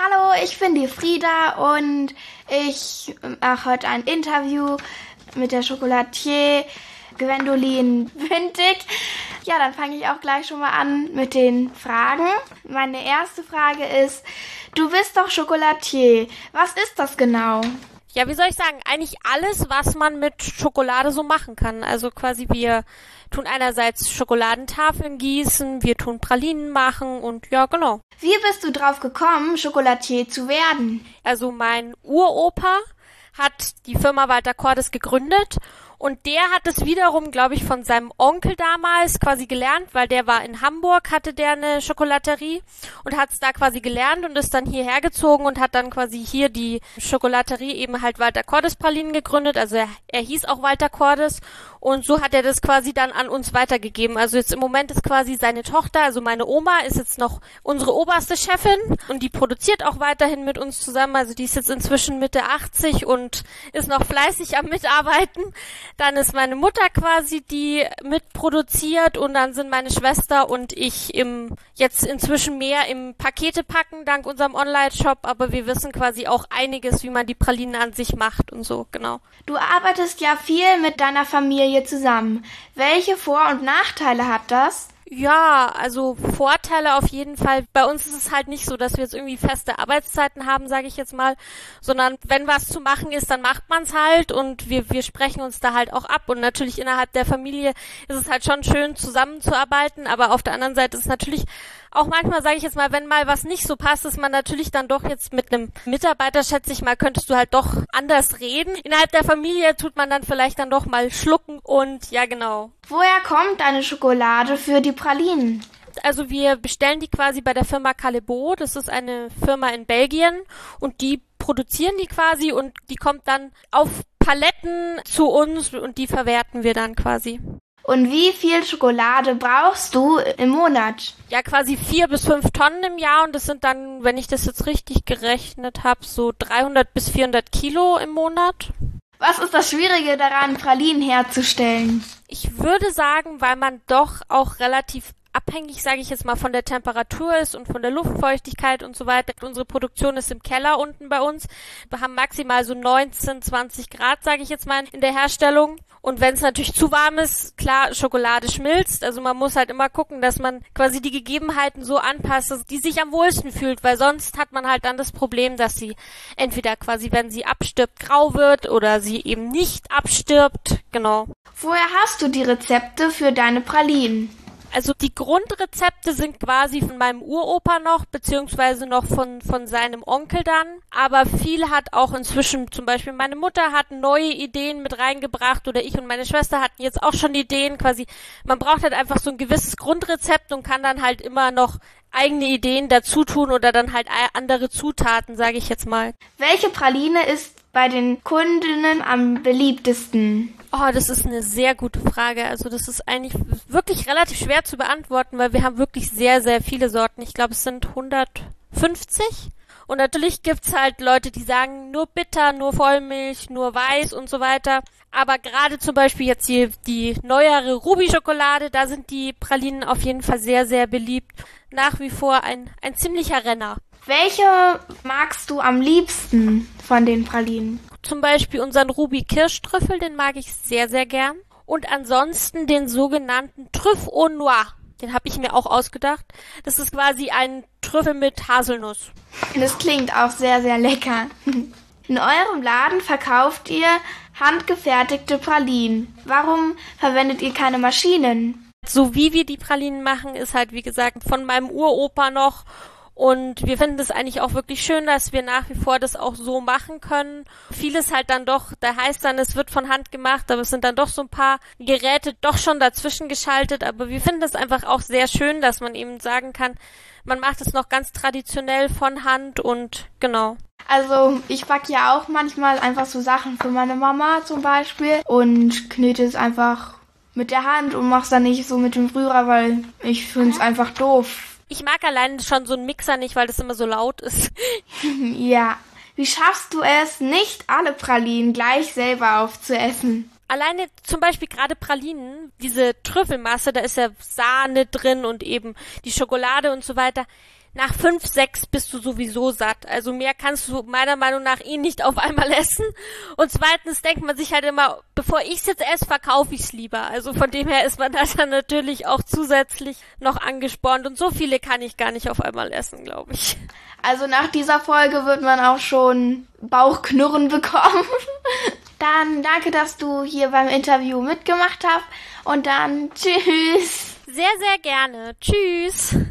Hallo, ich bin die Frieda und ich mache heute ein Interview mit der Chocolatier Gwendolin Windig. Ja, dann fange ich auch gleich schon mal an mit den Fragen. Meine erste Frage ist, du bist doch Chocolatier. Was ist das genau? Ja, wie soll ich sagen, eigentlich alles, was man mit Schokolade so machen kann. Also quasi wir tun einerseits Schokoladentafeln gießen, wir tun Pralinen machen und ja, genau. Wie bist du drauf gekommen, Chocolatier zu werden? Also mein Uropa hat die Firma Walter Cordes gegründet und der hat es wiederum, glaube ich, von seinem Onkel damals quasi gelernt, weil der war in Hamburg, hatte der eine Schokolaterie und hat es da quasi gelernt und ist dann hierher gezogen und hat dann quasi hier die Schokolaterie eben halt Walter Cordes Pralinen gegründet. Also er hieß auch Walter Cordes und so hat er das quasi dann an uns weitergegeben. Also jetzt im Moment ist quasi seine Tochter, also meine Oma ist jetzt noch unsere oberste Chefin und die produziert auch weiterhin mit uns zusammen. Also die ist jetzt inzwischen Mitte 80 und ist noch fleißig am Mitarbeiten. Dann ist meine Mutter quasi, die mitproduziert und dann sind meine Schwester und ich jetzt inzwischen mehr im Pakete packen, dank unserem Online-Shop, aber wir wissen quasi auch einiges, wie man die Pralinen an sich macht und so, genau. Du arbeitest ja viel mit deiner Familie zusammen. Welche Vor- und Nachteile hat das? Ja, also Vorteile auf jeden Fall. Bei uns ist es halt nicht so, dass wir jetzt irgendwie feste Arbeitszeiten haben, sage ich jetzt mal, sondern wenn was zu machen ist, dann macht man es halt und wir sprechen uns da halt auch ab. Und natürlich innerhalb der Familie ist es halt schon schön, zusammenzuarbeiten, aber auf der anderen Seite ist es natürlich auch manchmal, sage ich jetzt mal, wenn mal was nicht so passt, ist man natürlich dann doch jetzt mit einem Mitarbeiter, schätze ich mal, könntest du halt doch anders reden. Innerhalb der Familie tut man dann vielleicht dann doch mal schlucken und ja, genau. Woher kommt deine Schokolade für die Pralinen? Also wir bestellen die quasi bei der Firma Callebaut. Das ist eine Firma in Belgien und die produzieren die quasi und die kommt dann auf Paletten zu uns und die verwerten wir dann quasi. Und wie viel Schokolade brauchst du im Monat? Ja, quasi 4 bis 5 Tonnen im Jahr und das sind dann, wenn ich das jetzt richtig gerechnet habe, so 300 bis 400 Kilo im Monat. Was ist das Schwierige daran, Pralinen herzustellen? Ich würde sagen, weil man doch auch relativ abhängig, sage ich jetzt mal, von der Temperatur ist und von der Luftfeuchtigkeit und so weiter. Unsere Produktion ist im Keller unten bei uns. Wir haben maximal so 19, 20 Grad, sage ich jetzt mal, in der Herstellung. Und wenn es natürlich zu warm ist, klar, Schokolade schmilzt. Also man muss halt immer gucken, dass man quasi die Gegebenheiten so anpasst, dass die sich am wohlsten fühlt, weil sonst hat man halt dann das Problem, dass sie entweder quasi, wenn sie abstirbt, grau wird oder sie eben nicht abstirbt. Genau. Woher hast du die Rezepte für deine Pralinen? Also die Grundrezepte sind quasi von meinem Uropa noch, beziehungsweise noch von seinem Onkel dann. Aber viel hat auch inzwischen, zum Beispiel meine Mutter hat neue Ideen mit reingebracht oder ich und meine Schwester hatten jetzt auch schon Ideen. Quasi, man braucht halt einfach so ein gewisses Grundrezept und kann dann halt immer noch eigene Ideen dazu tun oder dann halt andere Zutaten, sage ich jetzt mal. Welche Praline ist bei den Kundinnen am beliebtesten? Oh, das ist eine sehr gute Frage. Also das ist eigentlich wirklich relativ schwer zu beantworten, weil wir haben wirklich sehr, sehr viele Sorten. Ich glaube, es sind 150. Und natürlich gibt's halt Leute, die sagen, nur bitter, nur Vollmilch, nur weiß und so weiter. Aber gerade zum Beispiel jetzt hier die neuere Ruby-Schokolade, da sind die Pralinen auf jeden Fall sehr, sehr beliebt. Nach wie vor ein ziemlicher Renner. Welche magst du am liebsten von den Pralinen? Zum Beispiel unseren Ruby-Kirschtrüffel, den mag ich sehr, sehr gern. Und ansonsten den sogenannten Trüffel au Noix. Den habe ich mir auch ausgedacht. Das ist quasi ein Trüffel mit Haselnuss. Das klingt auch sehr, sehr lecker. In eurem Laden verkauft ihr handgefertigte Pralinen. Warum verwendet ihr keine Maschinen? So wie wir die Pralinen machen, ist halt, wie gesagt, von meinem Uropa noch. Und wir finden es eigentlich auch wirklich schön, dass wir nach wie vor das auch so machen können. Vieles halt dann doch, da heißt dann, es wird von Hand gemacht, aber es sind dann doch so ein paar Geräte doch schon dazwischen geschaltet. Aber wir finden es einfach auch sehr schön, dass man eben sagen kann, man macht es noch ganz traditionell von Hand und genau. Also ich backe ja auch manchmal einfach so Sachen für meine Mama zum Beispiel und knete es einfach mit der Hand und mache es dann nicht so mit dem Rührer, weil ich finde es einfach doof. Ich mag allein schon so einen Mixer nicht, weil das immer so laut ist. Ja. Wie schaffst du es, nicht alle Pralinen gleich selber aufzuessen? Alleine zum Beispiel gerade Pralinen, diese Trüffelmasse, da ist ja Sahne drin und eben die Schokolade und so weiter. nach 5, 6 bist du sowieso satt. Also mehr kannst du meiner Meinung nach nicht auf einmal essen. Und zweitens denkt man sich halt immer, bevor ich es jetzt esse, verkaufe ich es lieber. Also von dem her ist man da dann natürlich auch zusätzlich noch angespornt. Und so viele kann ich gar nicht auf einmal essen, glaube ich. Also nach dieser Folge wird man auch schon Bauchknurren bekommen. Dann danke, dass du hier beim Interview mitgemacht hast. Und dann tschüss. Sehr, sehr gerne. Tschüss.